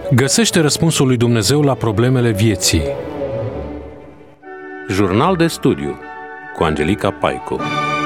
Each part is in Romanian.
Găsește răspunsul lui Dumnezeu la problemele vieții. Jurnal de studiu cu Angelica Paicu.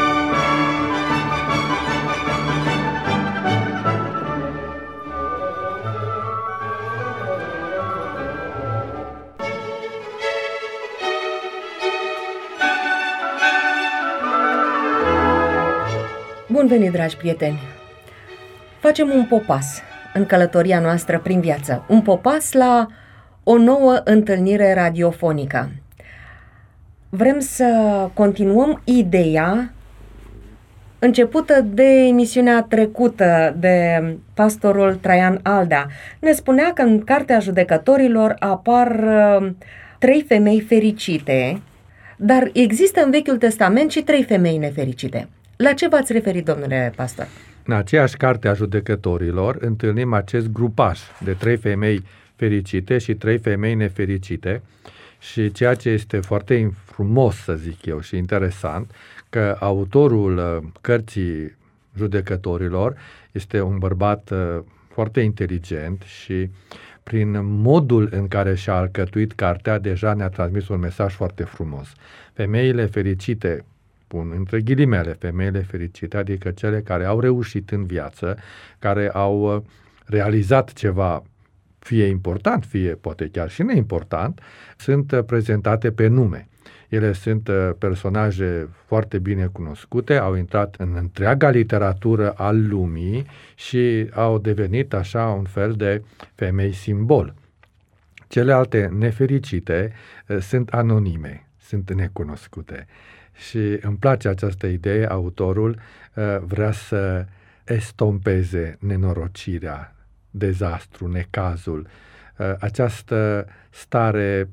Bun venit, dragi prieteni! Facem un popas în călătoria noastră prin viață, un popas la o nouă întâlnire radiofonică. Vrem să continuăm ideea începută de emisiunea trecută de pastorul Traian Aldea. Ne spunea că în Cartea Judecătorilor apar 3 femei fericite, dar există în Vechiul Testament și 3 femei nefericite. La ce v-ați referit, domnule pastor? În aceeași Carte a Judecătorilor întâlnim acest grupaj de 3 femei fericite și 3 femei nefericite și ceea ce este foarte frumos, să zic eu, și interesant, că autorul Cărții Judecătorilor este un bărbat foarte inteligent și prin modul în care și-a alcătuit cartea deja ne-a transmis un mesaj foarte frumos. Femeile fericite, pun între ghilimele, femeile fericite, adică cele care au reușit în viață, care au realizat ceva, fie important, fie poate chiar și neimportant, sunt prezentate pe nume. Ele sunt personaje foarte bine cunoscute, au intrat în întreaga literatură al lumii și au devenit așa un fel de femei simbol. Celelalte nefericite sunt anonime, sunt necunoscute. Și îmi place această idee, autorul vrea să estompeze nenorocirea, dezastru, necazul, această stare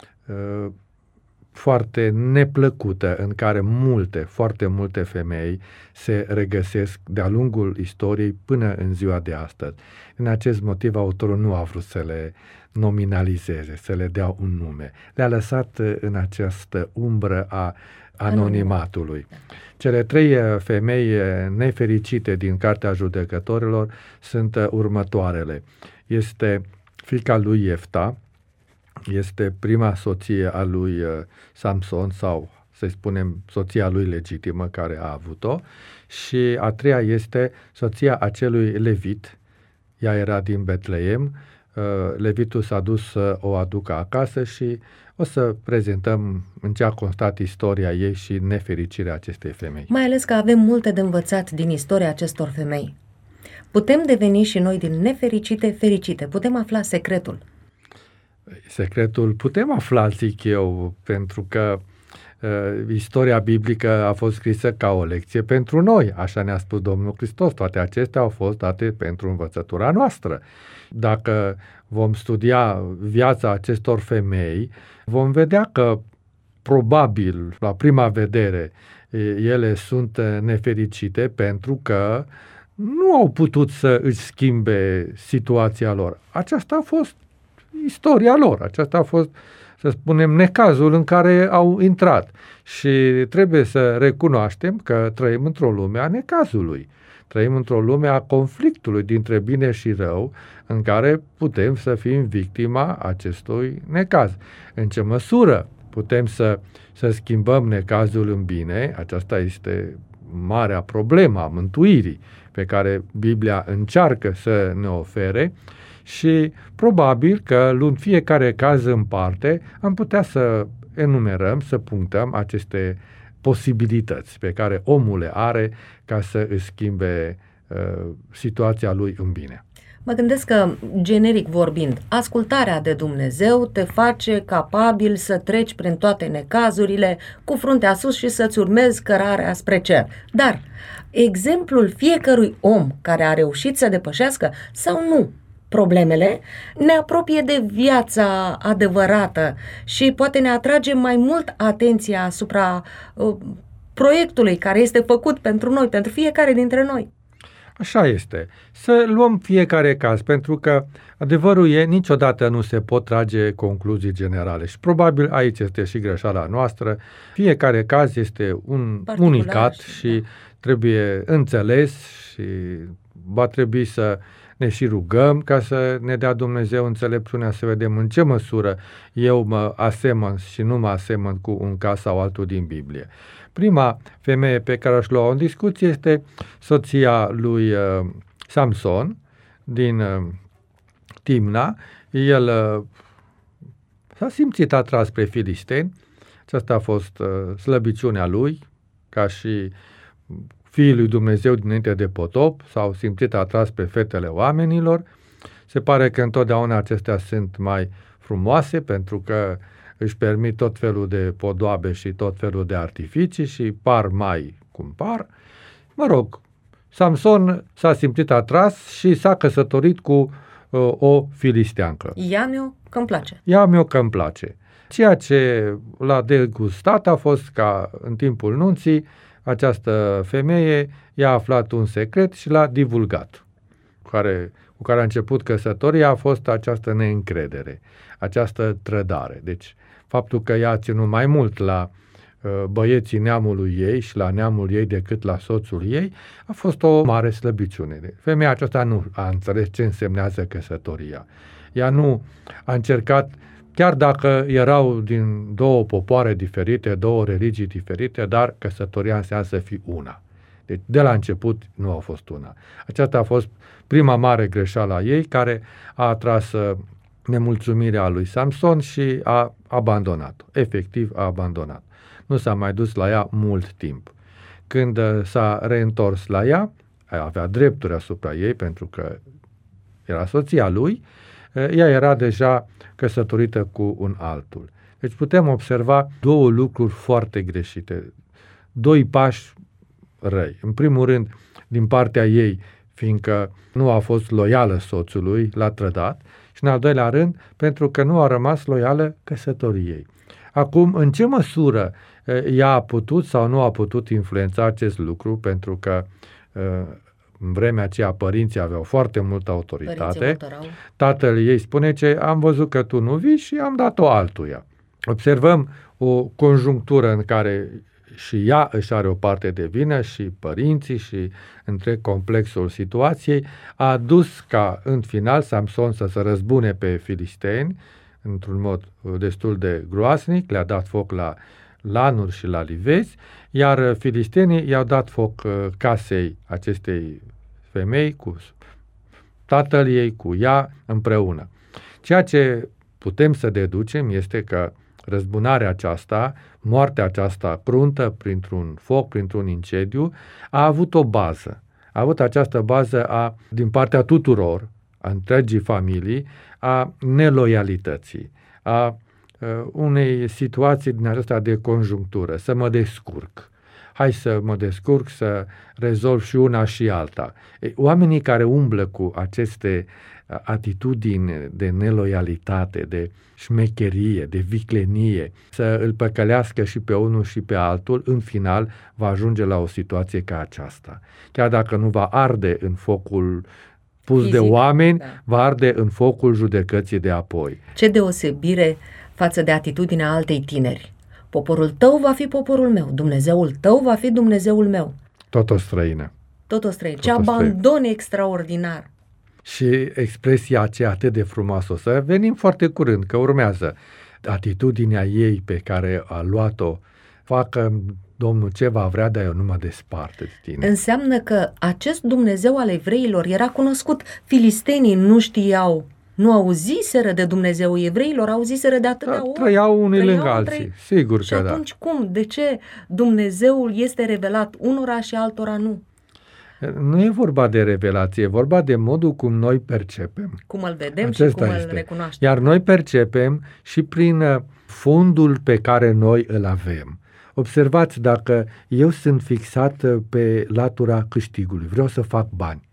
foarte neplăcută în care foarte multe femei se regăsesc de-a lungul istoriei până în ziua de astăzi. În acest motiv, autorul nu a vrut să le nominalizeze, să le dea un nume. Le-a lăsat în această umbră a anonimatului. Cele 3 femei nefericite din Cartea Judecătorilor sunt următoarele. Este fiica lui Iefta, este prima soție a lui Samson sau, să spunem, soția lui legitimă care a avut-o, și a 3-a este soția acelui levit. Ea era din Betleem. Levitul s-a dus să o aducă acasă și o să prezentăm în ce a constat istoria ei și nefericirea acestei femei. Mai ales că avem multe de învățat din istoria acestor femei. Putem deveni și noi din nefericite fericite. Putem afla secretul. Secretul putem afla, zic eu, pentru că istoria biblică a fost scrisă ca o lecție pentru noi. Așa ne-a spus Domnul Hristos. Toate acestea au fost date pentru învățătura noastră. Dacă vom studia viața acestor femei, vom vedea că probabil, la prima vedere, ele sunt nefericite pentru că nu au putut să își schimbe situația lor. Aceasta a fost istoria lor, aceasta a fost, să spunem, necazul în care au intrat. Și trebuie să recunoaștem că trăim într-o lume a necazului. Trăim într-o lume a conflictului dintre bine și rău, în care putem să fim victima acestui necaz. În ce măsură putem să schimbăm necazul în bine? Aceasta este marea problemă a mântuirii pe care Biblia încearcă să ne ofere și probabil că, luând fiecare caz în parte, am putea să enumerăm, să punctăm aceste posibilități pe care omul le are ca să își schimbe situația lui în bine. Mă gândesc că, generic vorbind, ascultarea de Dumnezeu te face capabil să treci prin toate necazurile cu fruntea sus și să-ți urmezi cărarea spre cer. Dar exemplul fiecărui om care a reușit să depășească sau nu problemele ne apropie de viața adevărată și poate ne atrage mai mult atenția asupra proiectului care este făcut pentru noi, pentru fiecare dintre noi. Așa este. Să luăm fiecare caz, pentru că adevărul e, niciodată nu se pot trage concluzii generale și probabil aici este și greșeala noastră. Fiecare caz este un unicat și trebuie înțeles și va trebui să ne și rugăm ca să ne dea Dumnezeu înțelepciunea să vedem în ce măsură eu mă asemăn și nu mă asemăn cu un caz sau altul din Biblie. Prima femeie pe care aș lua în discuție este soția lui Samson din Timna. El s-a simțit atras spre filisteni. Aceasta a fost slăbiciunea lui, ca și fiii lui Dumnezeu dinainte de potop, s-au simțit atras pe fetele oamenilor. Se pare că întotdeauna acestea sunt mai frumoase pentru că își permit tot felul de podoabe și tot felul de artificii și par mai cum par. Mă rog, Samson s-a simțit atras și s-a căsătorit cu o filisteancă. Ia-mi-o că-mi place. Ia-mi-o că-mi place. Ceea ce l-a degustat a fost ca în timpul nunții această femeie i-a aflat un secret și l-a divulgat. Cu care a început căsătoria a fost această neîncredere, această trădare. Deci faptul că ea a ținut mai mult la băieții neamului ei și la neamul ei decât la soțul ei a fost o mare slăbiciune. Femeia aceasta nu a înțeles ce însemnează căsătoria. Ea nu a încercat, chiar dacă erau din două popoare diferite, două religii diferite, dar căsătoria înseamnă să fii una. Deci de la început nu a fost una. Aceasta a fost prima mare greșeală a ei, care a atras nemulțumirea lui Samson și a abandonat-o. Efectiv a abandonat. Nu s-a mai dus la ea mult timp. Când s-a reîntors la ea, avea drepturi asupra ei pentru că era soția lui, ea era deja căsătorită cu un altul. Deci putem observa două lucruri foarte greșite, doi pași răi. În primul rând, din partea ei, fiindcă nu a fost loială soțului, l-a trădat, și în al doilea rând, pentru că nu a rămas loială căsătoriei. Acum, în ce măsură ea a putut sau nu a putut influența acest lucru, pentru că în vremea aceea părinții aveau foarte multă autoritate. Tatăl ei spune ce am văzut că tu nu vii și am dat-o altuia. Observăm o conjunctură în care și ea își are o parte de vină și părinții și întreg complexul situației a dus ca în final Samson să se răzbune pe filisteni într-un mod destul de groaznic, le-a dat foc la lanuri și la livezi, iar filistenii i-au dat foc casei acestei femei cu tatăl ei, cu ea împreună. Ceea ce putem să deducem este că răzbunarea aceasta, moartea aceasta cruntă printr-un foc, printr-un incendiu, a avut o bază. A avut această bază din partea tuturor, a întregii familii, a neloialității, a unei situații din aceasta de conjunctură, să mă descurc. Hai să mă descurc, să rezolv și una și alta. Oamenii care umblă cu aceste atitudini de neloialitate, de șmecherie, de viclenie, să îl păcălească și pe unul și pe altul, în final va ajunge la o situație ca aceasta. Chiar dacă nu va arde în focul pus fizic, de oameni, va arde în focul judecății de apoi. Ce deosebire față de atitudinea altei tineri. Poporul tău va fi poporul meu, Dumnezeul tău va fi Dumnezeul meu. Tot o străină. Tot o străină. Ce abandon extraordinar. Și expresia aceea atât de frumoasă. O să venim foarte curând, că urmează. Atitudinea ei pe care a luat-o, facă Domnul ce va vrea, dar eu nu mă despart de tine. Înseamnă că acest Dumnezeu al evreilor era cunoscut. Filistenii nu știau, nu auziseră de Dumnezeu evreilor, auziseră de atâtea ori. Trăiau unii lângă alții, sigur că da. Și atunci cum? De ce Dumnezeul este revelat unora și altora nu? Nu e vorba de revelație, e vorba de modul cum noi percepem. Cum îl vedem și cum îl recunoaștem. Iar noi percepem și prin fondul pe care noi îl avem. Observați, dacă eu sunt fixat pe latura câștigului, vreau să fac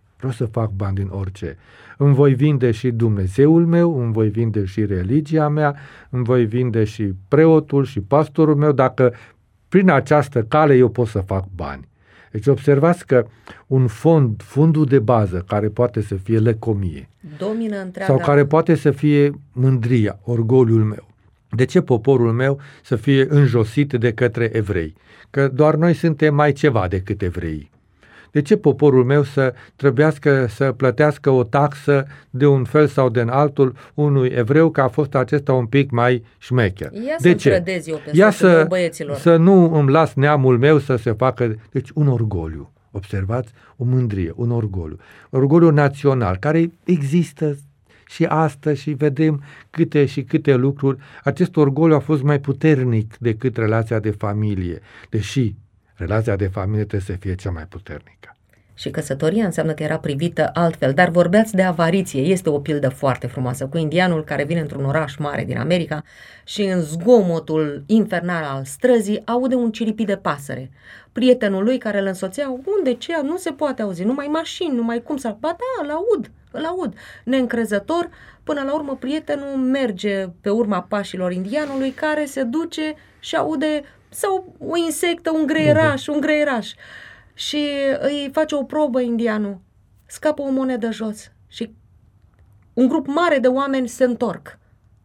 bani din orice. Îmi voi vinde și Dumnezeul meu, îmi voi vinde și religia mea, îmi voi vinde și preotul și pastorul meu, dacă prin această cale eu pot să fac bani. Deci observați că un fundul de bază, care poate să fie lăcomie, domină întreaga, sau care poate să fie mândria, orgoliul meu. De ce poporul meu să fie înjosit de către evrei? Că doar noi suntem mai ceva decât evrei. De ce poporul meu să trebuiască să plătească o taxă de un fel sau de altul unui evreu că a fost acesta un pic mai șmecher? Ia de să ce? trădezi eu pe soțul băieților. Să nu îmi las neamul meu să se facă... Deci un orgoliu. Observați? O mândrie, un orgoliu. Orgoliu național, care există și astăzi și vedem câte și câte lucruri. Acest orgoliu a fost mai puternic decât relația de familie, deși relația de familie trebuie să fie cea mai puternică. Și căsătoria înseamnă că era privită altfel, dar vorbeați de avariție. Este o pildă foarte frumoasă cu indianul care vine într-un oraș mare din America și în zgomotul infernal al străzii aude un ciripit de pasăre. Prietenul lui care îl însoțea, unde, ce, nu se poate auzi, numai mașini, numai cum să... Ba da, îl aud. Neîncrezător, până la urmă prietenul merge pe urma pașilor indianului care se duce și aude sau o insectă, un greieraș. Și îi face o probă indianul, scapă o monedă jos și un grup mare de oameni se întorc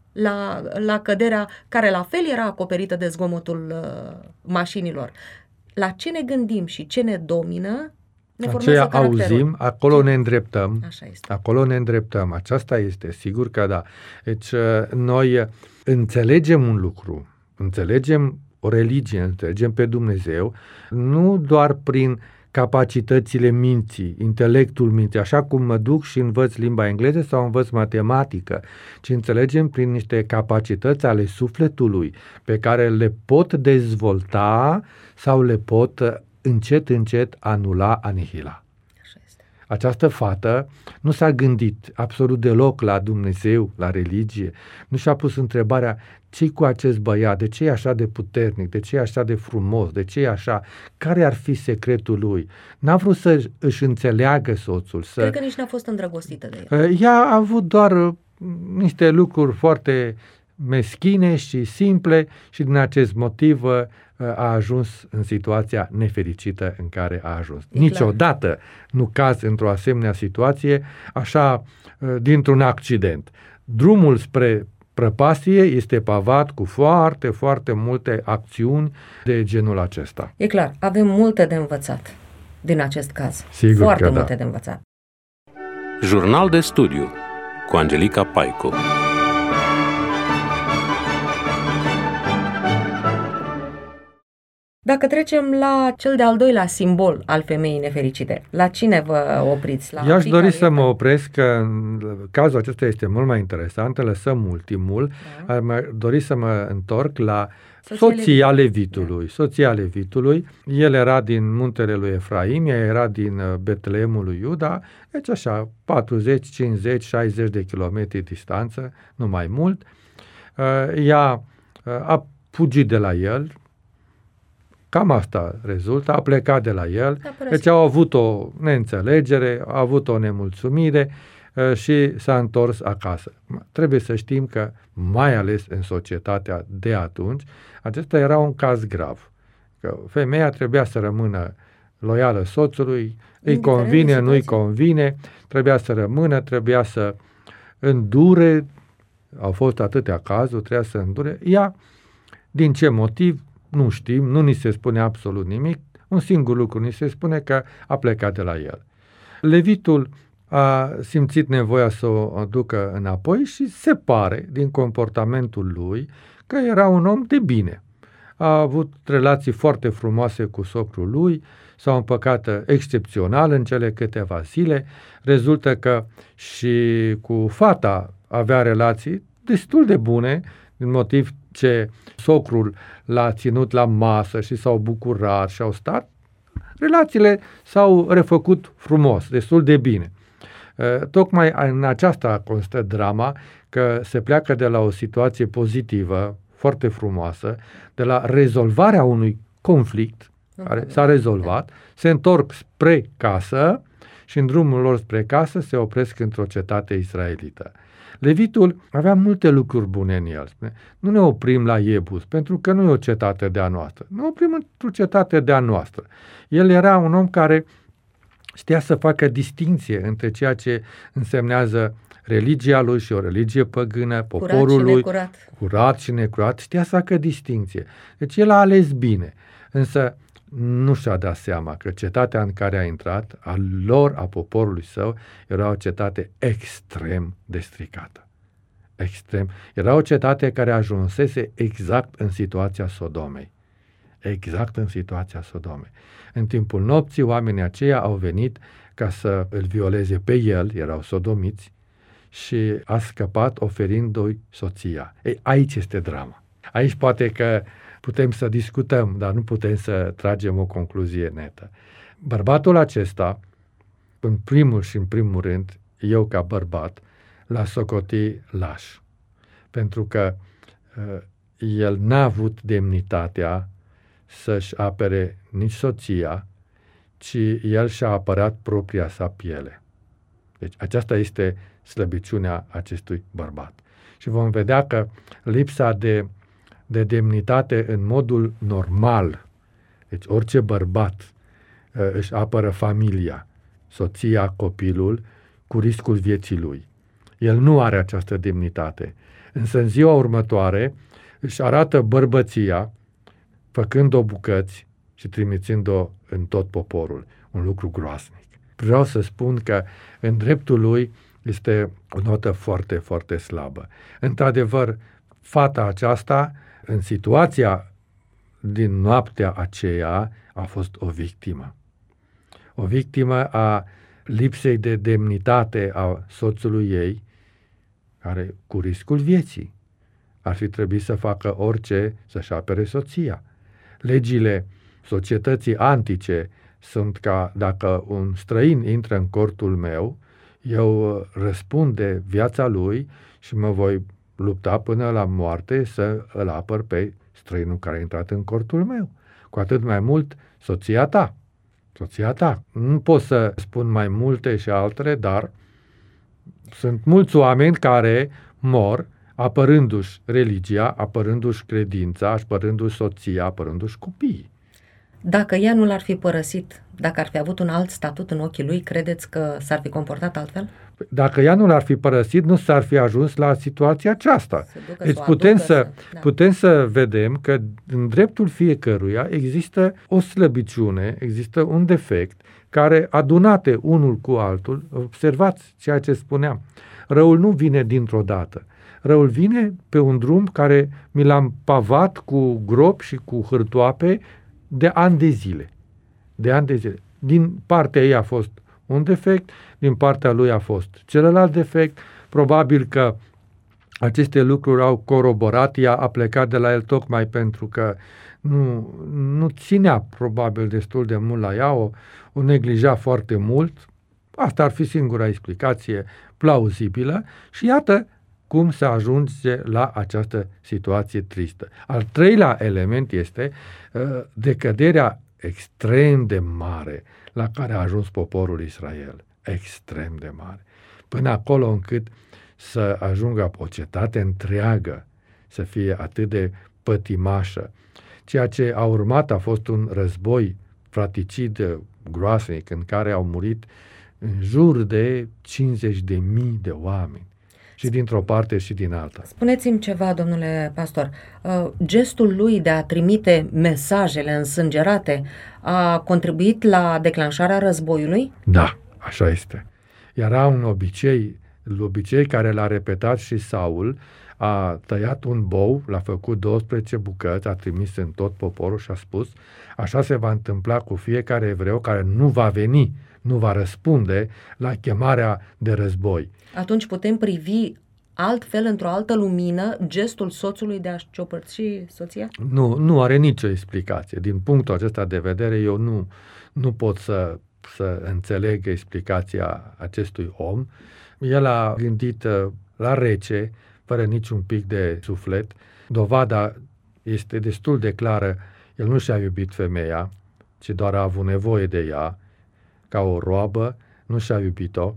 la căderea care la fel era acoperită de zgomotul mașinilor. La ce ne gândim și ce ne domină ne formează caracterul. Auzim, acolo ne îndreptăm. Așa este. Acolo ne îndreptăm. Aceasta este, sigur că da. Deci noi înțelegem un lucru, înțelegem o religie, înțelegem pe Dumnezeu, nu doar prin capacitățile minții, intelectul minții, așa cum mă duc și învăț limba engleză sau învăț matematică, ci înțelegem prin niște capacități ale sufletului pe care le pot dezvolta sau le pot încet anula, anihila. Această fată nu s-a gândit absolut deloc la Dumnezeu, la religie, nu și-a pus întrebarea ce-i cu acest băiat, de ce e așa de puternic, de ce e așa de frumos, de ce e așa, care ar fi secretul lui. N-a vrut să își înțeleagă soțul. Cred că nici n-a fost îndrăgostită de el. Ea a avut doar niște lucruri foarte meschine și simple și din acest motiv a ajuns în situația nefericită în care a ajuns. Niciodată nu cazi într-o asemenea situație așa dintr-un accident. Drumul spre prăpastie este pavat cu foarte, foarte multe acțiuni de genul acesta. E clar, avem multe de învățat din acest caz. Sigur foarte că multe da. de învățat. Jurnal de studiu cu Angelica Paicu. Dacă trecem la cel de-al doilea simbol al femeii nefericite, la cine vă opriți? Eu aș dori să mă opresc, că în cazul acesta este mult mai interesant, lăsăm ultimul. Da. Aș dori să mă întorc la soția Levitului. Da. Soția Levitului, el era din muntele lui Efraim, ea era din Betleemul lui Iuda, deci așa, 40, 50, 60 de kilometri distanță, nu mai mult. Ea a fugit de la el, cam asta rezultă, a plecat de la el, deci au avut o neînțelegere, au avut o nemulțumire și s-a întors acasă. Trebuie să știm că, mai ales în societatea de atunci, acesta era un caz grav. Că femeia trebuia să rămână loială soțului, îi convine, nu-i convine, trebuia să rămână, trebuia să îndure, au fost atâtea cazuri, trebuia să îndure. Ea, din ce motiv? Nu știm, nu ni se spune absolut nimic, un singur lucru ni se spune că a plecat de la el. Levitul a simțit nevoia să o ducă înapoi și se pare, din comportamentul lui, că era un om de bine. A avut relații foarte frumoase cu socrul lui, s-au împăcat excepțional în cele câteva zile, rezultă că și cu fata avea relații destul de bune, din motiv ce socrul l-a ținut la masă și s-au bucurat și au stat, relațiile s-au refăcut frumos, destul de bine. Tocmai în aceasta constă drama, că se pleacă de la o situație pozitivă, foarte frumoasă, de la rezolvarea unui conflict, care s-a rezolvat, se întorc spre casă și în drumul lor spre casă se opresc într-o cetate israelită. Levitul avea multe lucruri bune în el. Nu ne oprim la Iebus, pentru că nu e o cetate de-a noastră. Ne oprim într-o cetate de-a noastră. El era un om care știa să facă distinție între ceea ce însemnează religia lui și o religie păgână, poporul lui, curat și necurat, știa să facă distinție. Deci el a ales bine. Însă nu și-a dat seama că cetatea în care a intrat, a poporului său, era o cetate extrem de stricată. Extrem. Era o cetate care ajunsese exact în situația Sodomei. Exact în situația Sodomei. În timpul nopții, oamenii aceia au venit ca să îl violeze pe el, erau sodomiți, și a scăpat oferindu-i soția. Ei, aici este drama. Aici poate că putem să discutăm, dar nu putem să tragem o concluzie netă. Bărbatul acesta, în primul rând, eu ca bărbat, l-a socotit laș. Pentru că el n-a avut demnitatea să-și apere nici soția, ci el și-a apărat propria sa piele. Deci aceasta este slăbiciunea acestui bărbat. Și vom vedea că lipsa de demnitate în modul normal, deci orice bărbat își apără familia, soția, copilul, cu riscul vieții lui. El nu are această demnitate. Însă în ziua următoare își arată bărbăția făcând-o bucăți și trimițând-o în tot poporul. Un lucru groaznic. Vreau să spun că în dreptul lui este o notă foarte, foarte slabă. Într-adevăr, fata aceasta, în situația din noaptea aceea, a fost o victimă. O victimă a lipsei de demnitate a soțului ei, care, cu riscul vieții, ar fi trebuit să facă orice să-și apere soția. Legile societății antice sunt ca dacă un străin intră în cortul meu, eu răspund de viața lui și mă voi lupta până la moarte să îl apăr pe străinul care a intrat în cortul meu. Cu atât mai mult soția ta. Soția ta. Nu pot să spun mai multe și altele, dar sunt mulți oameni care mor apărându-și religia, apărându-și credința, apărându-și soția, apărându-și copiii. Dacă ea nu l-ar fi părăsit, dacă ar fi avut un alt statut în ochii lui, credeți că s-ar fi comportat altfel? Dacă ea nu l-ar fi părăsit, nu s-ar fi ajuns la situația aceasta. Deci putem să vedem că în dreptul fiecăruia există o slăbiciune, există un defect care, adunate unul cu altul, observați ceea ce spuneam, răul nu vine dintr-o dată. Răul vine pe un drum care mi l-am pavat cu gropi și cu hârtoape de ani de zile. De ani de zile. Din partea ei a fost un defect, din partea lui a fost celălalt defect. Probabil că aceste lucruri au coroborat, ea a plecat de la el tocmai pentru că nu ținea probabil destul de mult la ea, o neglija foarte mult. Asta ar fi singura explicație plauzibilă și iată cum se ajunge la această situație tristă. Al treilea element este decăderea extrem de mare la care a ajuns poporul Israel. Extrem de mare. Până acolo încât să ajungă o cetate întreagă să fie atât de pătimașă. Ceea ce a urmat a fost un război fratricid groasnic în care au murit în jur de 50.000 de oameni. Și dintr-o parte și din alta. Spuneți-mi ceva, domnule pastor. Gestul lui de a trimite mesajele însângerate a contribuit la declanșarea războiului? Da, așa este. Era un obicei care l-a repetat și Saul, a tăiat un bou, l-a făcut 12 bucăți, a trimis în tot poporul și a spus, așa se va întâmpla cu fiecare evreu care nu va veni, nu va răspunde la chemarea de război. Atunci putem privi altfel, într-o altă lumină, gestul soțului de a-și ciopărți soția? Nu are nicio explicație. Din punctul acesta de vedere, eu nu pot să înțeleg explicația acestui om. El a gândit la rece, fără niciun pic de suflet. Dovada este destul de clară. El nu și-a iubit femeia, ci doar a avut nevoie de ea, ca o roabă, nu și-a iubit-o.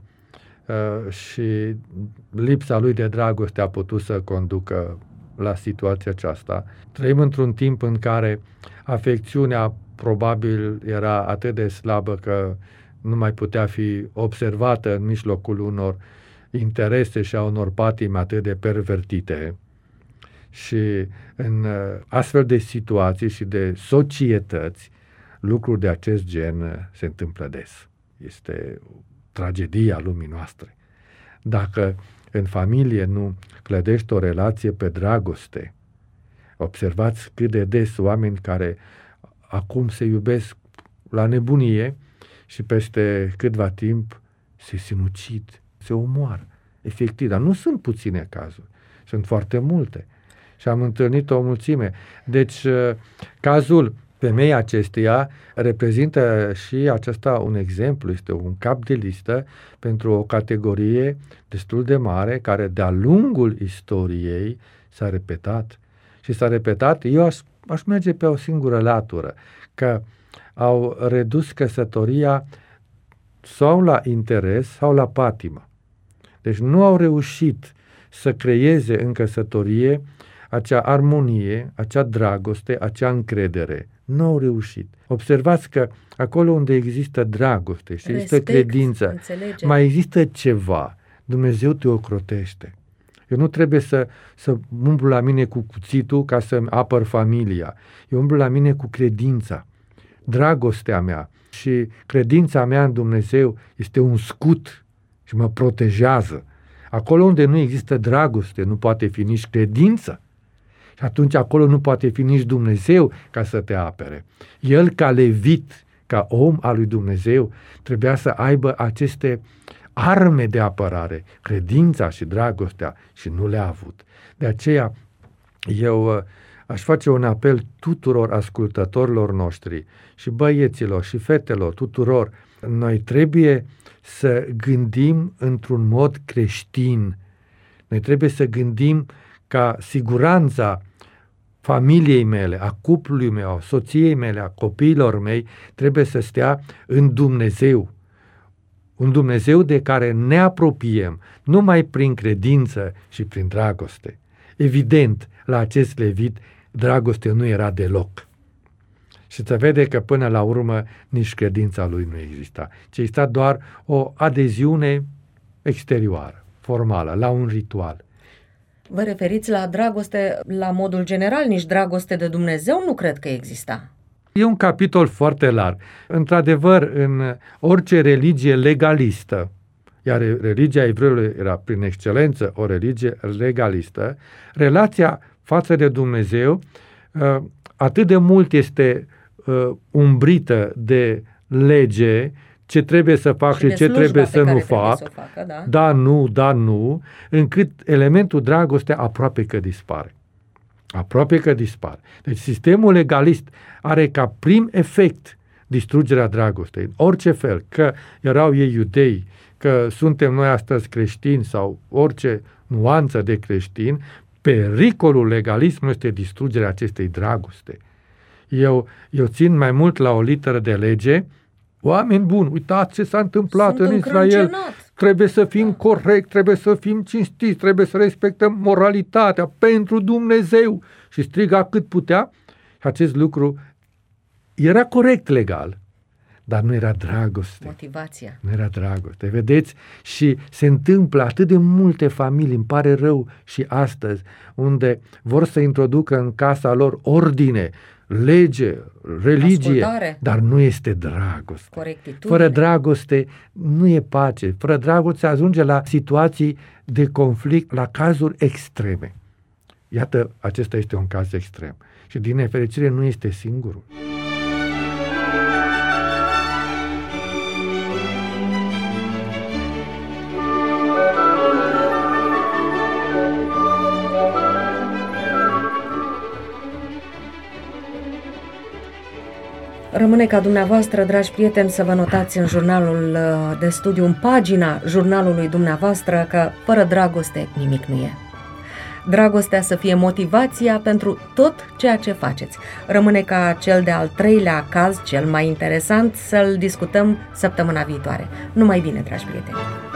Și lipsa lui de dragoste a putut să conducă la situația aceasta. Trăim într-un timp în care afecțiunea probabil era atât de slabă că nu mai putea fi observată în mijlocul unor interese și a unor patimi atât de pervertite. Și în astfel de situații și de societăți, lucruri de acest gen se întâmplă des. Este tragedia lumii noastre. Dacă în familie nu clădești o relație pe dragoste, observați cât de des oameni care acum se iubesc la nebunie și peste câtva timp se sinucid, se omoară. Efectiv, dar nu sunt puține cazuri, sunt foarte multe. Și am întâlnit o mulțime. Deci, cazul femeii acesteia reprezintă și acesta un exemplu, este un cap de listă pentru o categorie destul de mare, care de-a lungul istoriei s-a repetat. Și s-a repetat, eu aș merge pe o singură latură, că au redus căsătoria sau la interes sau la patimă. Deci nu au reușit să creeze în căsătorie acea armonie, acea dragoste, acea încredere. Nu au reușit. Observați că acolo unde există dragoste și există credință, înțelegere, mai există ceva. Dumnezeu te ocrotește. Eu nu trebuie să umblu la mine cu cuțitul ca să-mi apăr familia. Eu umblu la mine cu credința. Dragostea mea și credința mea în Dumnezeu este un scut și mă protejează. Acolo unde nu există dragoste, nu poate fi nici credință. Și atunci acolo nu poate fi nici Dumnezeu ca să te apere. El, ca levit, ca om al lui Dumnezeu, trebuia să aibă aceste arme de apărare, credința și dragostea, și nu le-a avut. De aceea, eu aș face un apel tuturor ascultătorilor noștri, și băieților, și fetelor, tuturor. Noi trebuie să gândim într-un mod creștin. Noi trebuie să gândim ca siguranța familiei mele, a cuplului meu, a soției mele, a copiilor mei, trebuie să stea în Dumnezeu. Un Dumnezeu de care ne apropiem numai prin credință și prin dragoste. Evident, la acest levit, dragoste nu era deloc. Și se vede că până la urmă nici credința lui nu exista, ci exista doar o adeziune exterioară, formală, la un ritual. Vă referiți la dragoste la modul general, nici dragoste de Dumnezeu nu cred că exista. E un capitol foarte larg. Într-adevăr, în orice religie legalistă, iar religia evreilor era prin excelență o religie legalistă, relația față de Dumnezeu atât de mult este umbrită de lege, ce trebuie să fac și ce trebuie să nu fac, da, nu, încât elementul dragoste aproape că dispare. Aproape că dispare. Deci sistemul legalist are ca prim efect distrugerea dragostei. În orice fel, că erau ei iudei, că suntem noi astăzi creștini sau orice nuanță de creștin, pericolul legalismului este distrugerea acestei dragoste. Eu țin mai mult la o literă de lege. Oameni buni, uitați ce s-a întâmplat în Israel. Trebuie să fim corect, trebuie să fim cinstiți, trebuie să respectăm moralitatea pentru Dumnezeu. Și striga cât putea. Și acest lucru era corect legal, dar nu era dragoste. Motivația. Nu era dragoste. Vedeți? Și se întâmplă atât de multe familii, îmi pare rău și astăzi, unde vor să introducă în casa lor ordine, lege, religie, ascultare, dar nu este dragoste. Corectitudine. Fără dragoste nu e pace. Fără dragoste ajunge la situații de conflict, la cazuri extreme. Iată, acesta este un caz extrem. Și din nefericire nu este singurul. Rămâne ca dumneavoastră, dragi prieteni, să vă notați în jurnalul de studiu, în pagina jurnalului dumneavoastră, că fără dragoste nimic nu e. Dragostea să fie motivația pentru tot ceea ce faceți. Rămâne ca cel de-al treilea caz, cel mai interesant, să-l discutăm săptămâna viitoare. Numai bine, dragi prieteni!